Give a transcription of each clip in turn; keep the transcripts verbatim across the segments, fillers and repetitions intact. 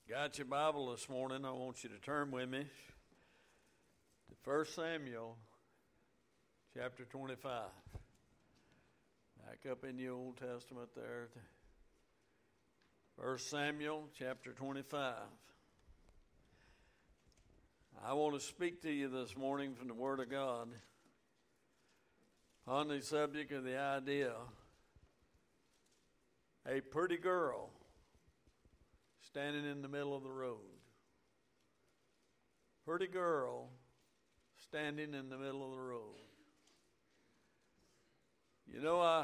Got your Bible this morning? I want you to turn with me to First Samuel chapter twenty-five. Back up in the Old Testament there. First Samuel chapter twenty-five. I want to speak to you this morning from the Word of God on the subject of the idea, a pretty girl standing in the middle of the road. Pretty girl standing in the middle of the road. You know, I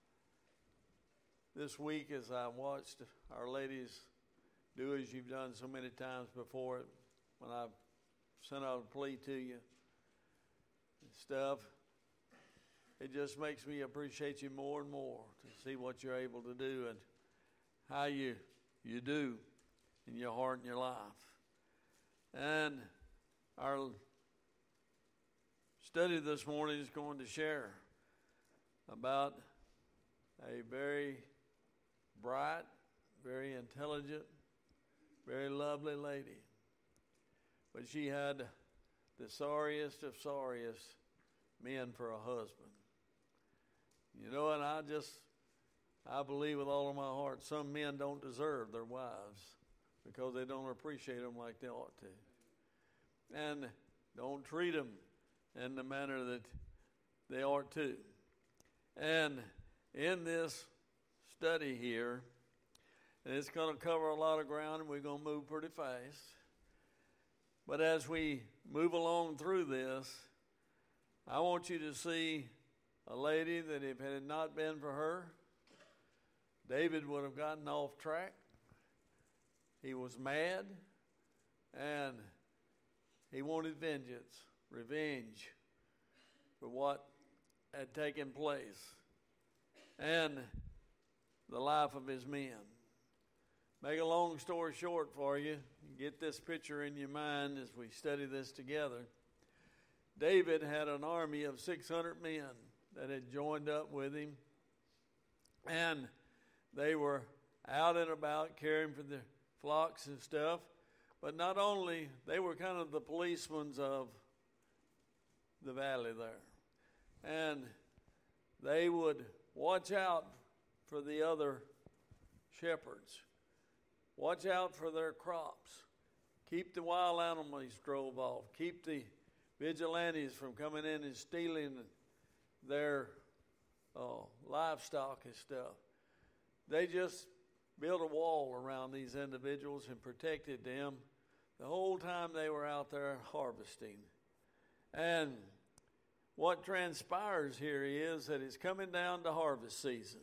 this week as I watched our ladies do as you've done so many times before, when I sent out a plea to you and stuff, it just makes me appreciate you more and more to see what you're able to do and how you you do in your heart and your life. And our study this morning is going to share about a very bright, very intelligent, very lovely lady. But she had the sorriest of sorriest men for a husband. You know, and I just, I believe with all of my heart, some men don't deserve their wives because they don't appreciate them like they ought to. And don't treat them in the manner that they ought to. And in this study here, and it's going to cover a lot of ground, and we're going to move pretty fast. But as we move along through this, I want you to see a lady that if it had not been for her, David would have gotten off track. He was mad, and he wanted vengeance, revenge for what had taken place and the life of his men. Make a long story short for you, get this picture in your mind as we study this together. David had an army of six hundred men that had joined up with him, and they were out and about caring for the flocks and stuff. But not only, they were kind of the policemen of the valley there. And they would watch out for the other shepherds. Watch out for their crops. Keep the wild animals drove off. Keep the vigilantes from coming in and stealing their uh, livestock and stuff. They just built a wall around these individuals and protected them the whole time they were out there harvesting. And what transpires here is that it's coming down to harvest season.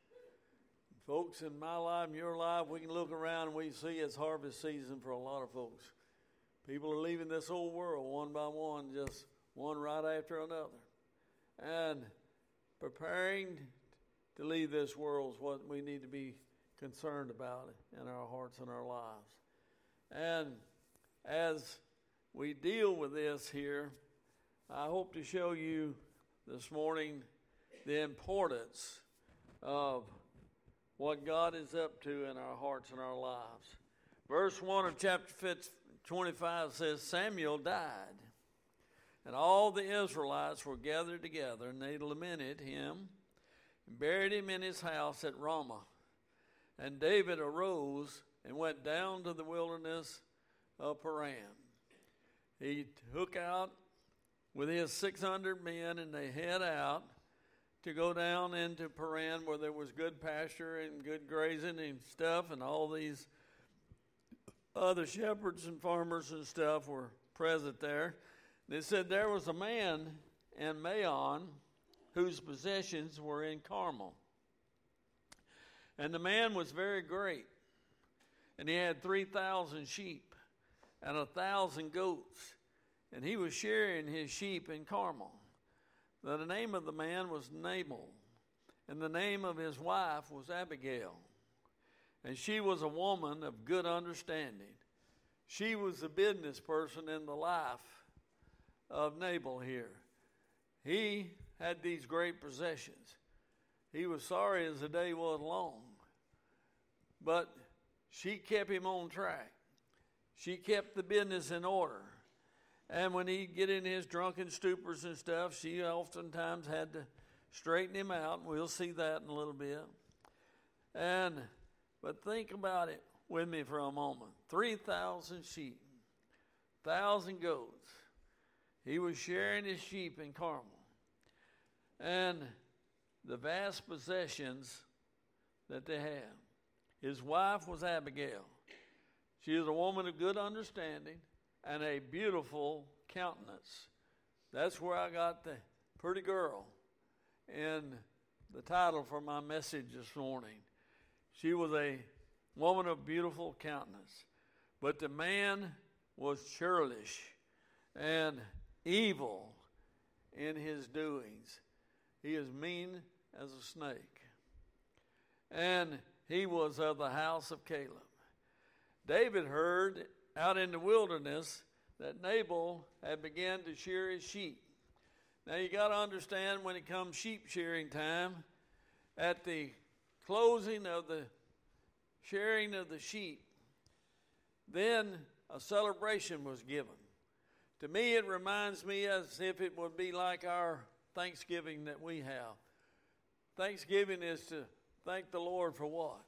Folks, in my life and your life, we can look around and we see it's harvest season for a lot of folks. People are leaving this old world one by one, just one right after another. And preparing to leave this world is what we need to be concerned about in our hearts and our lives. And as we deal with this here, I hope to show you this morning the importance of what God is up to in our hearts and our lives. Verse one of chapter twenty-five says, Samuel died, and all the Israelites were gathered together, and they lamented him and buried him in his house at Ramah. And David arose and went down to the wilderness of Paran. He took out with his six hundred men, and they head out to go down into Paran where there was good pasture and good grazing and stuff, and all these other shepherds and farmers and stuff were present there. They said there was a man in Maon whose possessions were in Carmel. And the man was very great, and he had three thousand sheep and a thousand goats, and he was shearing his sheep in Carmel. Now, the name of the man was Nabal, and the name of his wife was Abigail, and she was a woman of good understanding. She was the business person in the life of Nabal here. He had these great possessions. He was sorry as the day was long, but she kept him on track. she kept the business in order. And when he'd get in his drunken stupors and stuff, she oftentimes had to straighten him out. And we'll see that in a little bit. And but think about it with me for a moment. three thousand sheep, one thousand goats. He was sharing his sheep in Carmel. And the vast possessions that they had. His wife was Abigail. She was a woman of good understanding and a beautiful countenance. That's where I got the pretty girl in the title for my message this morning. She was a woman of beautiful countenance. But the man was churlish and evil in his doings. He is mean as a snake. And he was of the house of Caleb. David heard out in the wilderness that Nabal had begun to shear his sheep. Now you got to understand, when it comes sheep shearing time, at the closing of the shearing of the sheep, then a celebration was given. To me, it reminds me as if it would be like our Thanksgiving that we have. Thanksgiving is to thank the Lord for what?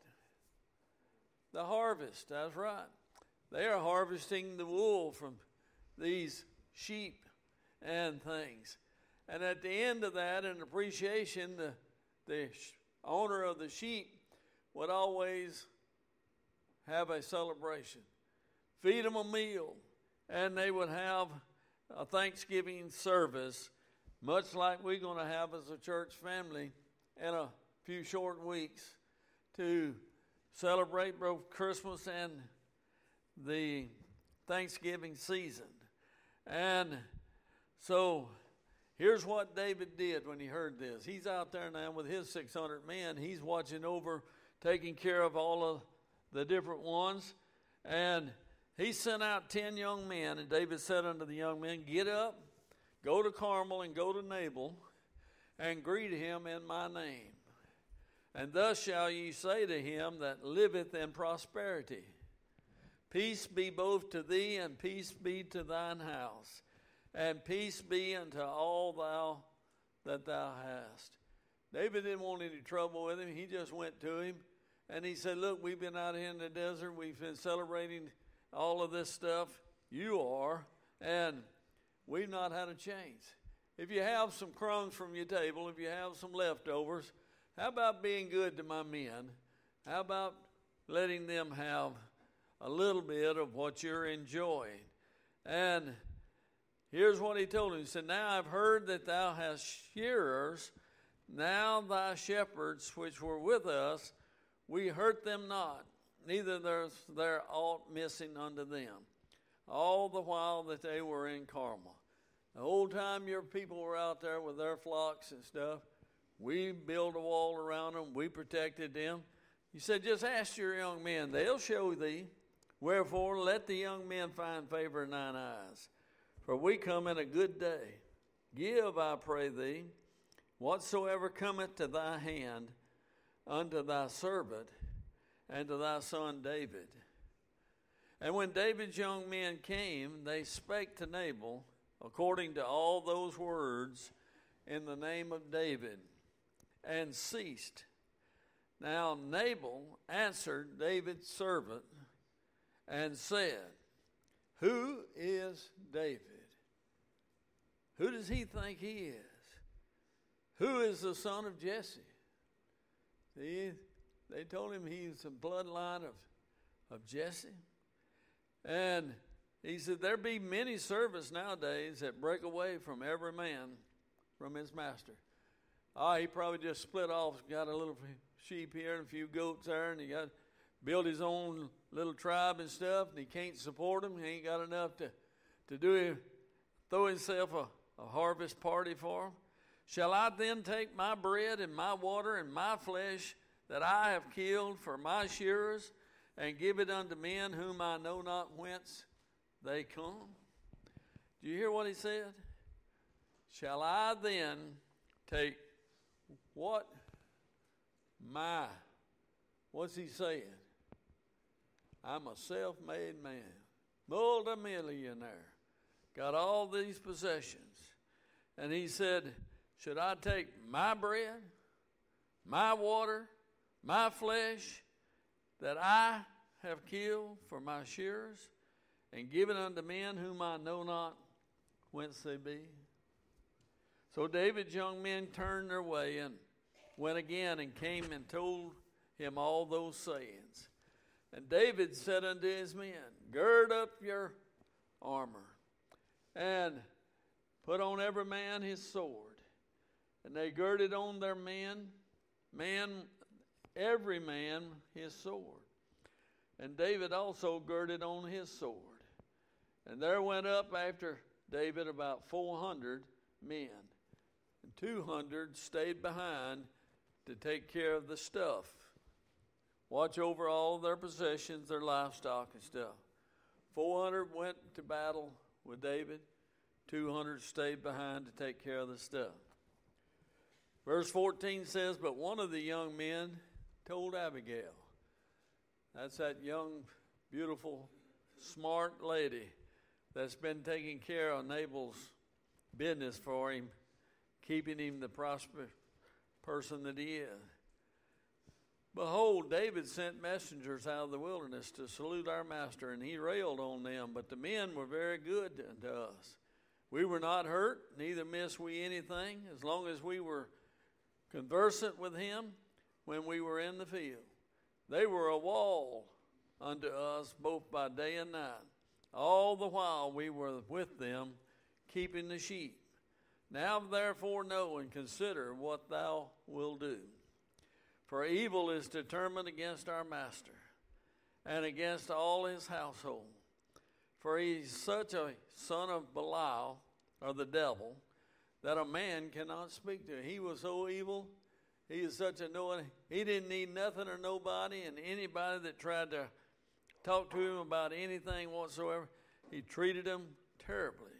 The harvest, that's right. They are harvesting the wool from these sheep and things. And at the end of that, in appreciation, the, the owner of the sheep would always have a celebration. Feed them a meal, and they would have a Thanksgiving service, much like we're going to have as a church family in a few short weeks, to celebrate both Christmas and the Thanksgiving season. And so here's what David did when he heard this. He's out there now with his six hundred men. He's watching over, taking care of all of the different ones. And he sent out ten young men, and David said unto the young men, get up, go to Carmel, and go to Nabal, and greet him in my name. And thus shall ye say to him that liveth in prosperity, peace be both to thee, and peace be to thine house, and peace be unto all thou that thou hast. David didn't want any trouble with him. He just went to him, and he said, look, we've been out here in the desert. We've been celebrating all of this stuff. You are, and we've not had a change. If you have some crumbs from your table, if you have some leftovers, how about being good to my men? How about letting them have a little bit of what you're enjoying? And here's what he told him. He said, now I've heard that thou hast shearers. Now thy shepherds which were with us, we hurt them not, neither there's there aught missing unto them, all the while that they were in Carmel. The whole time your people were out there with their flocks and stuff, we built a wall around them. We protected them. He said, just ask your young men. They'll show thee. Wherefore, let the young men find favor in thine eyes. For we come in a good day. Give, I pray thee, whatsoever cometh to thy hand unto thy servant and to thy son David. And when David's young men came, they spake to Nabal according to all those words in the name of David, and ceased. Now Nabal answered David's servant and said, who is David? Who does he think he is? Who is the son of Jesse? See, they told him he's a bloodline of, of Jesse. And he said, there be many servants nowadays that break away from every man from his master. Ah, he probably just split off, got a little sheep here and a few goats there, and he got built his own little tribe and stuff, and he can't support them. He ain't got enough to, to do it, throw himself a, a harvest party for him. Shall I then take my bread and my water and my flesh that I have killed for my shearers, and give it unto men whom I know not whence they come? Do you hear what he said? Shall I then take what? My. What's he saying? I'm a self-made man. multimillionaire, got all these possessions. And he said, should I take my bread, my water, my flesh that I have killed for my shearers, and give it unto men whom I know not whence they be? So David's young men turned their way and went again and came and told him all those sayings. And David said unto his men, gird up your armor, and put on every man his sword. And they girded on their men, man, every man his sword. And David also girded on his sword. And there went up after David about four hundred men. And two hundred stayed behind to take care of the stuff. Watch over all their possessions, their livestock and stuff. four hundred went to battle with David. two hundred stayed behind to take care of the stuff. Verse fourteen says, but one of the young men told Abigail. That's that young, beautiful, smart lady that's been taking care of Nabal's business for him, keeping him the prosperous person that he is. Behold, David sent messengers out of the wilderness to salute our master, and he railed on them, but the men were very good unto us. We were not hurt, neither missed we anything, as long as we were conversant with him when we were in the field. They were a wall unto us both by day and night. All the while we were with them, keeping the sheep. Now therefore know and consider what thou wilt do. For evil is determined against our master, and against all his household. For he is such a son of Belial, or the devil, that a man cannot speak to him. He was so evil. He is such a no. He didn't need nothing or nobody, and anybody that tried to talk to him about anything whatsoever, he treated them terribly.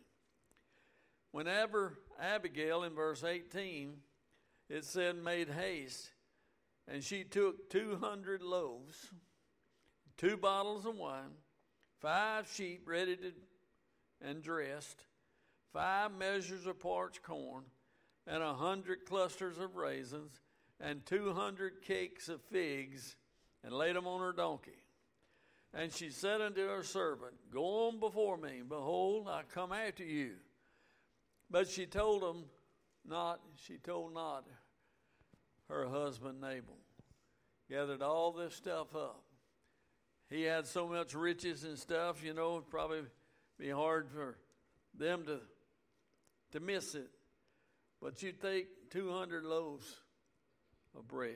Whenever Abigail, in verse eighteen, it said, made haste, and she took two hundred loaves, two bottles of wine, five sheep ready to and dressed, five measures of parched corn, and a hundred clusters of raisins, and two hundred cakes of figs, and laid them on her donkey. And she said unto her servant, go on before me, behold, I come after you. But she told him not, she told not her husband Nabal. Gathered all this stuff up. He had so much riches and stuff, you know, it'd probably be hard for them to, to miss it. But you take two hundred loaves of bread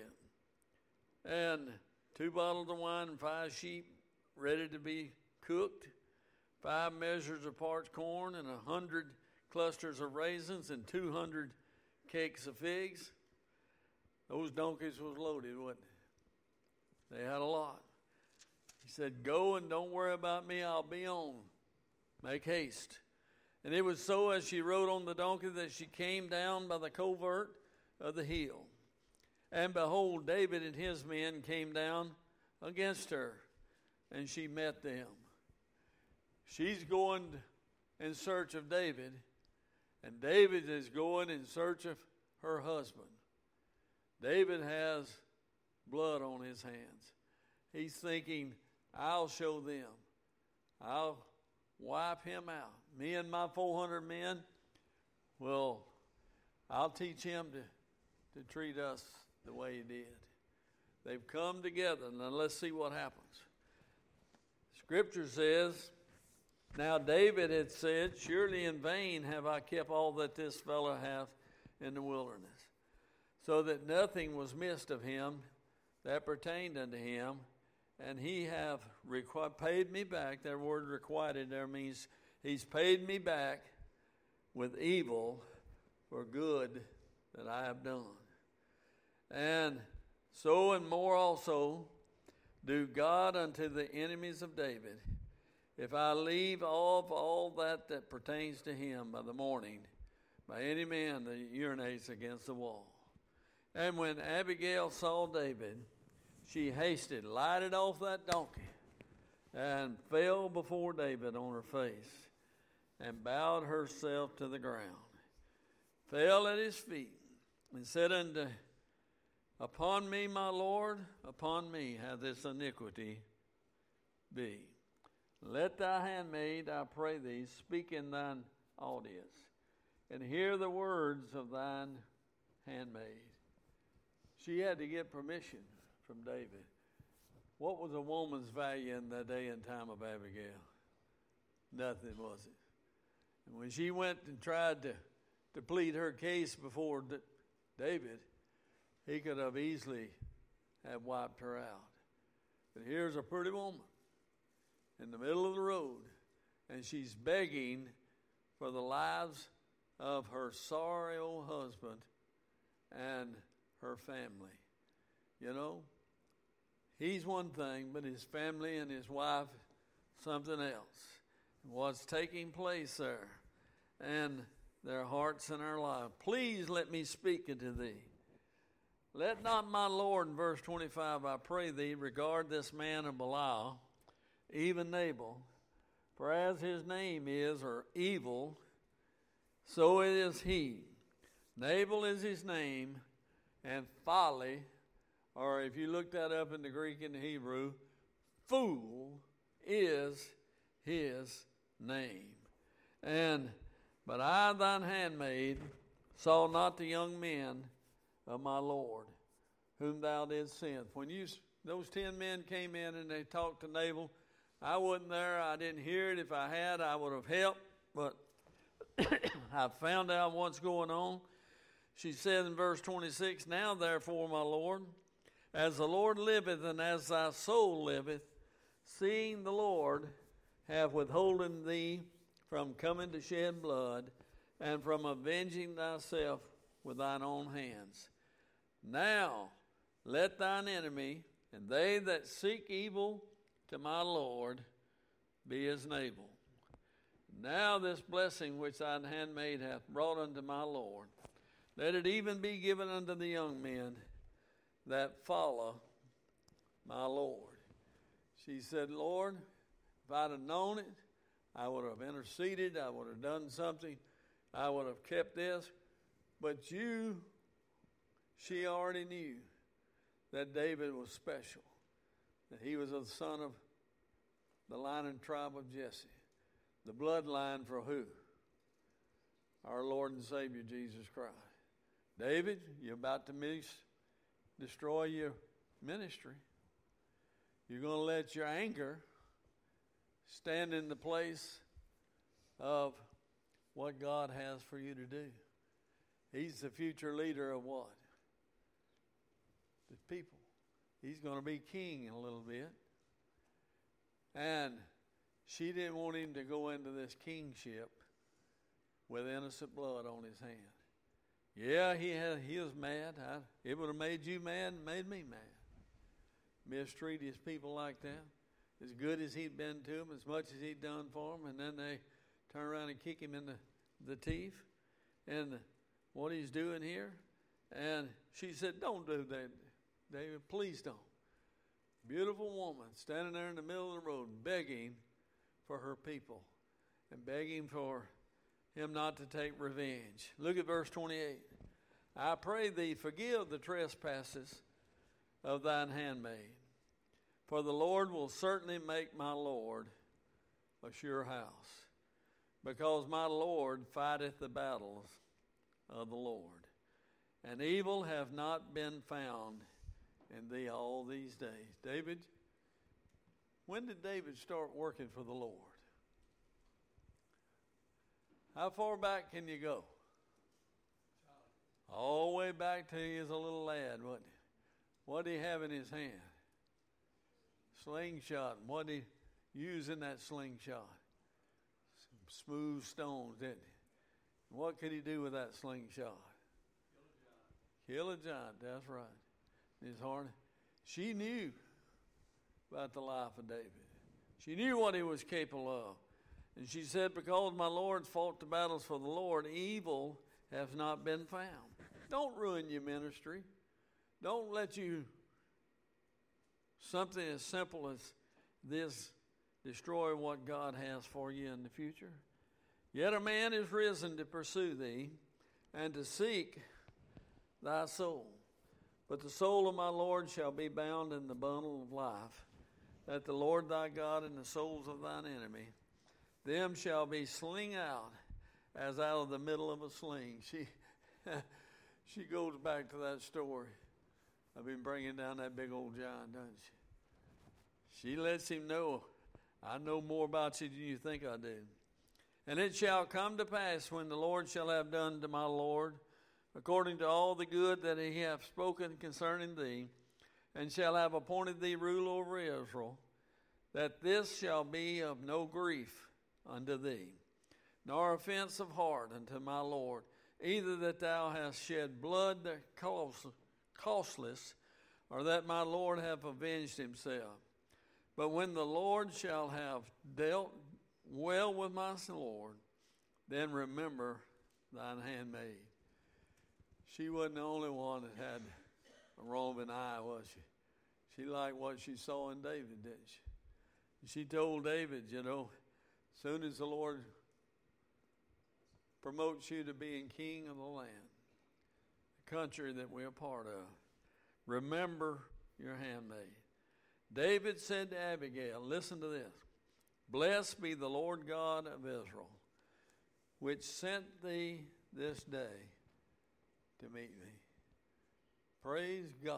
and two bottles of wine and five sheep ready to be cooked, five measures of parched corn and a hundred clusters of raisins and two hundred cakes of figs. Those donkeys was loaded, wasn't they? They had a lot. He said, go and don't worry about me, I'll be on. Make haste. And it was so as she rode on the donkey that she came down by the covert of the hill. And behold, David and his men came down against her, and she met them. She's going in search of David, and David is going in search of her husband. David has blood on his hands. He's thinking, I'll show them. I'll wipe him out. Me and my four hundred men, well, I'll teach him to, to treat us the way he did. They've come together. Now let's see what happens. Scripture says, now David had said, surely in vain have I kept all that this fellow hath in the wilderness, so that nothing was missed of him that pertained unto him, and he have requ- paid me back. That word requited there means he's paid me back with evil for good that I have done. And so and more also do God unto the enemies of David, if I leave off all that that pertains to him by the morning, by any man that urinates against the wall. And when Abigail saw David, she hasted, lighted off that donkey, and fell before David on her face and bowed herself to the ground, fell at his feet, and said unto, Upon me, my Lord, upon me hath this iniquity be. Let thy handmaid, I pray thee, speak in thine audience, and hear the words of thine handmaid. She had to get permission from David. What was a woman's value in the day and time of Abigail? Nothing, was it? And when she went and tried to, to plead her case before D- David, he could have easily have wiped her out. But here's a pretty woman in the middle of the road, and she's begging for the lives of her sorry old husband and her family. You know, he's one thing, but his family and his wife, something else. What's taking place there, and their hearts and their lives. Please let me speak unto thee. Let not my Lord, in verse twenty-five, I pray thee, regard this man of Belial, even Nabal, for as his name is, or evil, so it is he. Nabal is his name, and folly, or if you look that up in the Greek and the Hebrew, fool is his name. And but I, thine handmaid, saw not the young men of my Lord, whom thou didst send. When you those ten men came in and they talked to Nabal, I wasn't there. I didn't hear it. If I had, I would have helped. But I found out what's going on. She said in verse twenty-six, Now therefore, my Lord, as the Lord liveth and as thy soul liveth, seeing the Lord have withholden thee from coming to shed blood and from avenging thyself with thine own hands. Now let thine enemy and they that seek evil to my Lord be as Nabal. Now this blessing which thine handmaid hath brought unto my Lord, let it even be given unto the young men that follow my Lord. She said, Lord, if I'd have known it, I would have interceded, I would have done something, I would have kept this. But you, she already knew that David was special, that he was the son of the line and tribe of Jesse, the bloodline for who? Our Lord and Savior, Jesus Christ. David, you're about to miss, destroy your ministry. You're going to let your anger stand in the place of what God has for you to do. He's the future leader of what? The people. He's going to be king in a little bit. And she didn't want him to go into this kingship with innocent blood on his hand. Yeah, he had, he was mad. I, it would have made you mad and made me mad. Mistreat his people like that. As good as he'd been to them, as much as he'd done for them, and then they turn around and kick him in the, the teeth. And what he's doing here. And she said, don't do that, David. Please don't. Beautiful woman standing there in the middle of the road begging for her people and begging for him not to take revenge. Look at verse twenty-eight. I pray thee, forgive the trespasses of thine handmaid, for the Lord will certainly make my Lord a sure house, because my Lord fighteth the battles of the Lord, and evil have not been found in thee all these days. David, when did David start working for the Lord? How far back can you go? All the way back to he was a little lad, wasn't he? What did he have in his hand? Slingshot. And what did he use in that slingshot? Some smooth stones, didn't he? What could he do with that slingshot? Kill a giant. Kill a giant, that's right. His heart. She knew about the life of David. She knew what he was capable of. And she said, because my Lord fought the battles for the Lord, evil has not been found. Don't ruin your ministry. Don't let you, something as simple as this destroy what God has for you in the future. Yet a man is risen to pursue thee and to seek thy soul. But the soul of my Lord shall be bound in the bundle of life, that the Lord thy God and the souls of thine enemy, them shall be sling out as out of the middle of a sling. She, she goes back to that story. I've been bringing down that big old giant, doesn't she? She lets him know, I know more about you than you think I do. And it shall come to pass when the Lord shall have done to my Lord, according to all the good that he hath spoken concerning thee, and shall have appointed thee ruler over Israel, that this shall be of no grief unto thee, nor offense of heart unto my Lord, either that thou hast shed blood that cost, costless, or that my Lord have avenged himself. But when the Lord shall have dealt well with my Lord, then remember thine handmaid. She wasn't the only one that had a roving eye, was she? She liked what she saw in David, didn't she? She told David, you know, as soon as the Lord promotes you to being king of the land, the country that we're a part of, remember your handmaid. David said to Abigail, listen to this, blessed be the Lord God of Israel, which sent thee this day to meet me. Praise God.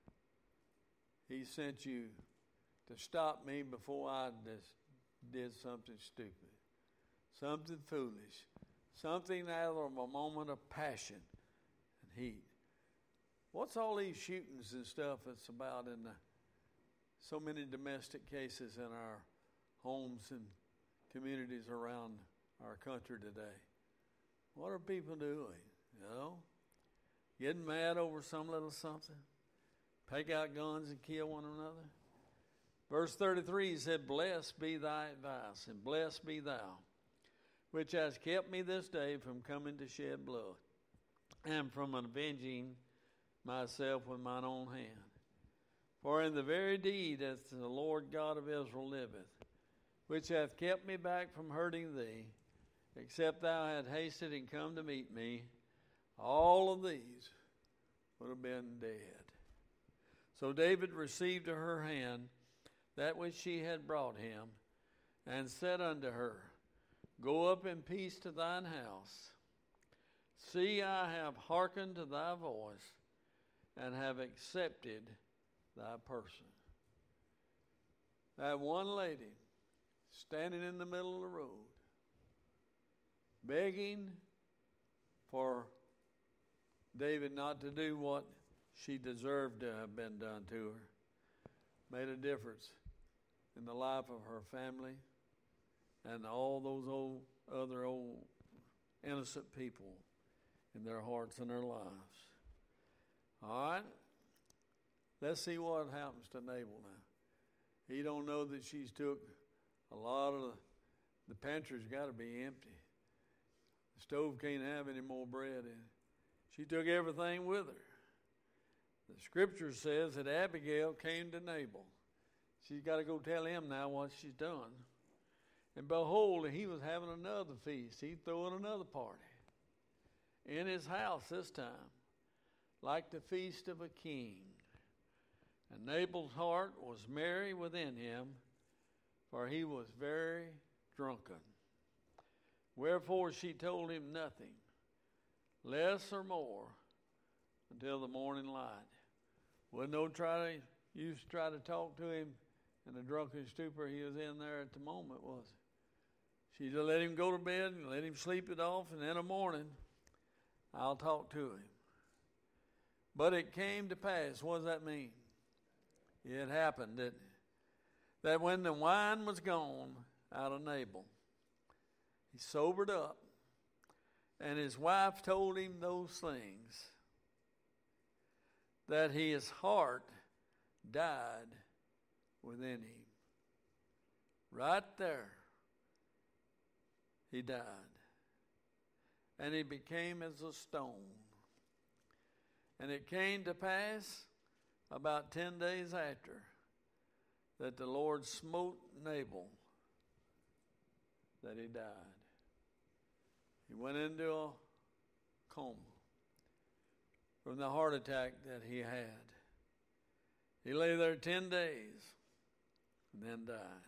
He sent you to stop me before I just did something stupid, something foolish, something out of a moment of passion and heat. What's all these shootings and stuff that's about in the, so many domestic cases in our homes and communities around our country today? What are people doing? You know? Getting mad over some little something? Take out guns and kill one another? Verse thirty-three, he said, blessed be thy advice, and blessed be thou, which hast kept me this day from coming to shed blood, and from avenging myself with mine own hand. For in the very deed as the Lord God of Israel liveth, which hath kept me back from hurting thee, except thou had hasted and come to meet me, all of these would have been dead. So David received to her hand that which she had brought him, and said unto her, go up in peace to thine house. See, I have hearkened to thy voice, and have accepted thy person. That one lady standing in the middle of the road, begging for David not to do what she deserved to have been done to her, made a difference in the life of her family and all those old other old innocent people in their hearts and their lives. All right? Let's see what happens to Nabal now. He don't know that she's took a lot of the, the pantry's got to be empty. The stove can't have any more bread in it. She took everything with her. The scripture says that Abigail came to Nabal. She's got to go tell him now what she's done. And behold, he was having another feast. He's throwing another party in his house this time, like the feast of a king. And Nabal's heart was merry within him, for he was very drunken. Wherefore she told him nothing, less or more, until the morning light. Wasn't no try to, used to try to talk to him in the drunken stupor he was in there at the moment, was it? She just let him go to bed and let him sleep it off, and in the morning, I'll talk to him. But it came to pass. What does that mean? It happened that, that when the wine was gone out of Nabal, he sobered up, and his wife told him those things, that his heart died within him. Right there, he died. And he became as a stone. And it came to pass about ten days after that the Lord smote Nabal that he died. He went into a coma from the heart attack that he had. He lay there ten days and then died.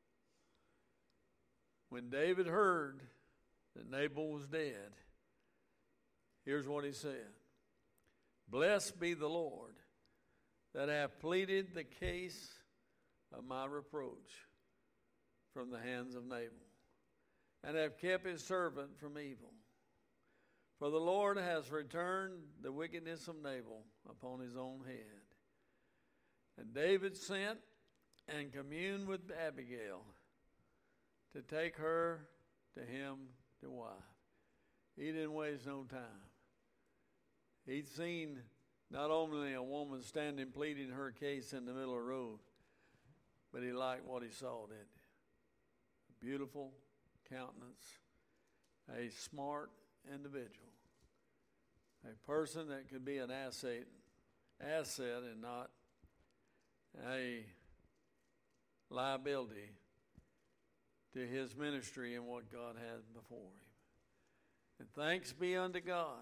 When David heard that Nabal was dead, here's what he said. Blessed be the Lord that hath pleaded the case of my reproach from the hands of Nabal, and have kept his servant from evil. For the Lord has returned the wickedness of Nabal upon his own head. And David sent and communed with Abigail to take her to him to wife. He didn't waste no time. He'd seen not only a woman standing pleading her case in the middle of the road, but he liked what he saw, didn't he? A beautiful countenance, a smart individual, a person that could be an asset, asset and not a liability to his ministry and what God had before him. And thanks be unto God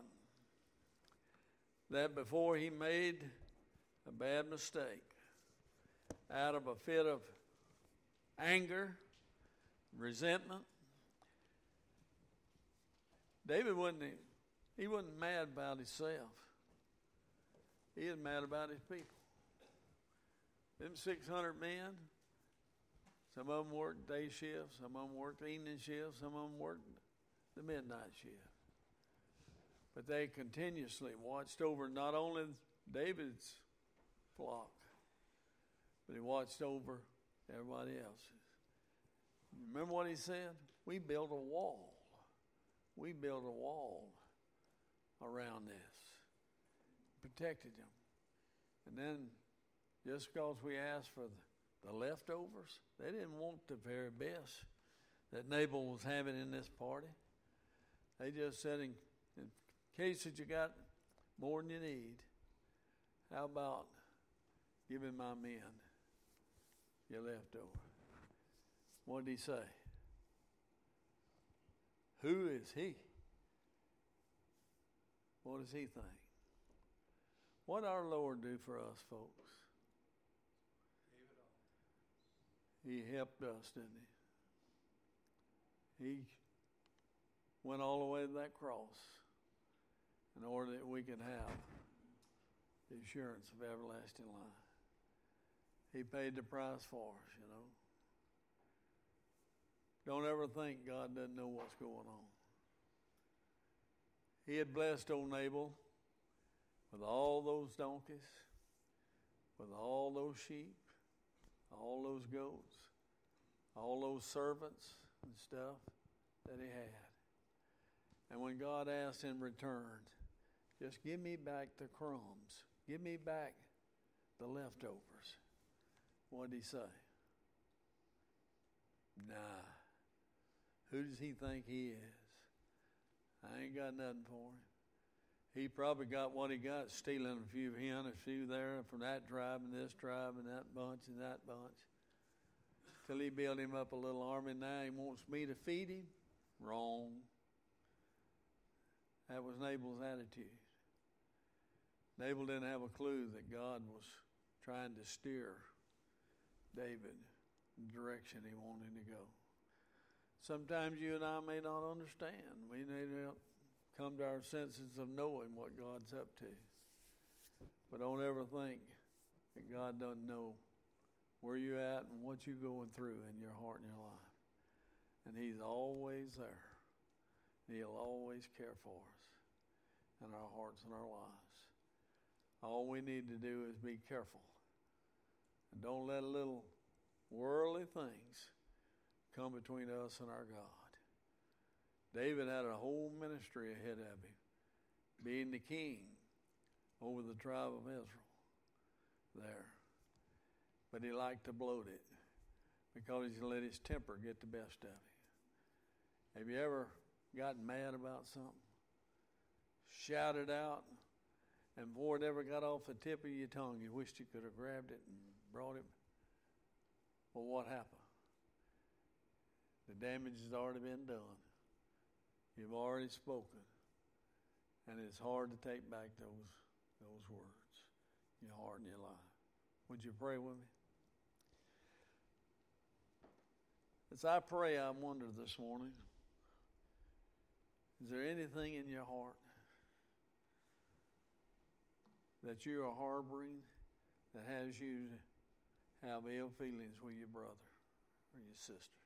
that before he made a bad mistake, out of a fit of anger, resentment, David wasn't, he wasn't mad about himself. He was mad about his people. Them six hundred men, some of them worked day shifts, some of them worked evening shifts, some of them worked the midnight shift. But they continuously watched over not only David's flock, but he watched over everybody else's. Remember what he said? We built a wall. We built a wall around this, protected them. And then just because we asked for the, the leftovers, they didn't want the very best that Nabal was having in this party. They just said, in, in case that you got more than you need, how about giving my men your leftover? What did he say? Who is he? What does he think? What did our Lord do for us, folks? He helped us, didn't he? He went all the way to that cross in order that we could have the assurance of everlasting life. He paid the price for us, you know. Don't ever think God doesn't know what's going on. He had blessed old Nabal with all those donkeys, with all those sheep, all those goats, all those servants and stuff that he had. And when God asked in return, just give me back the crumbs, give me back the leftovers, what did he say? Nah. Who does he think he is? I ain't got nothing for him. He probably got what he got, stealing a few here and a few there from that tribe and this tribe and that bunch and that bunch. Till he built him up a little army. Now he wants me to feed him? Wrong. That was Nabal's attitude. Nabal didn't have a clue that God was trying to steer David in the direction he wanted him to go. Sometimes you and I may not understand. We need to come to our senses of knowing what God's up to. But don't ever think that God doesn't know where you're at and what you're going through in your heart and your life. And he's always there. He'll always care for us in our hearts and our lives. All we need to do is be careful. And don't let little worldly things come between us and our God. David had a whole ministry ahead of him, being the king over the tribe of Israel there. But he liked to bloat it because he let his temper get the best of him. Have you ever gotten mad about something? Shouted out, and before it ever got off the tip of your tongue, you wished you could have grabbed it and brought it. Well, what happened? The damage has already been done. You've already spoken. And it's hard to take back those, those words. Your heart and your life. Would you pray with me? As I pray, I wonder this morning, is there anything in your heart that you are harboring that has you have ill feelings with your brother or your sister?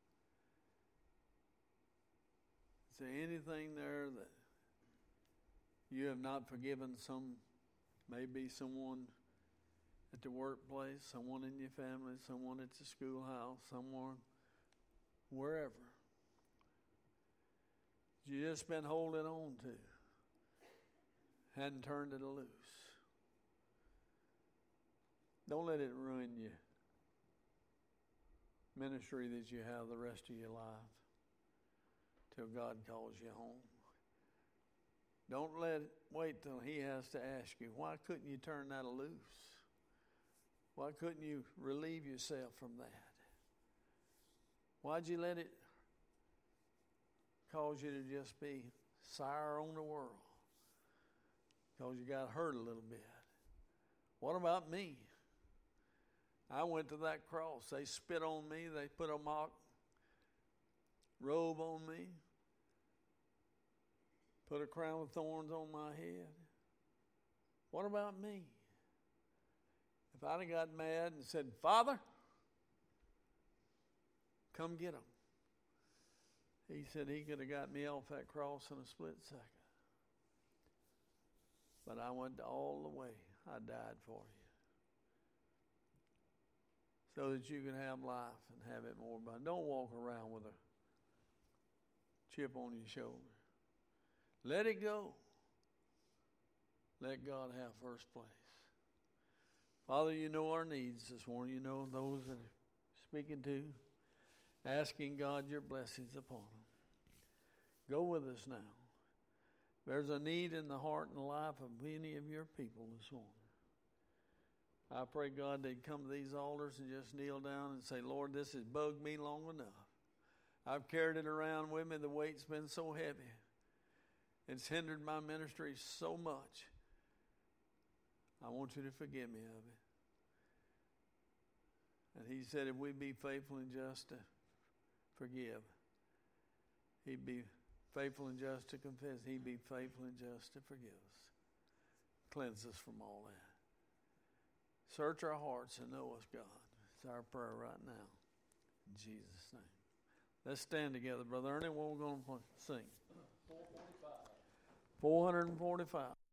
Is there anything there that you have not forgiven some, maybe someone at the workplace, someone in your family, someone at the schoolhouse, someone, wherever? You just been holding on to, hadn't turned it loose. Don't let it ruin your ministry that you have the rest of your life till God calls you home. Don't let it wait till he has to ask you, why couldn't you turn that loose? Why couldn't you relieve yourself from that? Why'd you let it cause you to just be sour on the world? Because you got hurt a little bit. What about me? I went to that cross. They spit on me. They put a mock robe on me. Put a crown of thorns on my head. What about me? If I'd have got mad and said, Father, come get them. He said he could have got me off that cross in a split second. But I went all the way. I died for you. So that you can have life and have it more abundant. Don't walk around with a chip on your shoulder. Let it go. Let God have first place. Father, you know our needs this morning. You know those that are speaking to, asking God your blessings upon them. Go with us now. There's a need in the heart and the life of many of your people this morning. I pray, God, they'd come to these altars and just kneel down and say, Lord, this has bugged me long enough. I've carried it around with me. The weight's been so heavy. It's hindered my ministry so much. I want you to forgive me of it. And he said if we'd be faithful and just to forgive, he'd be faithful and just to confess. He'd be faithful and just to forgive us. Cleanse us from all that. Search our hearts and know us, God. It's our prayer right now. In Jesus' name. Let's stand together, Brother Ernie. What we're going to sing? four forty-five. four forty-five.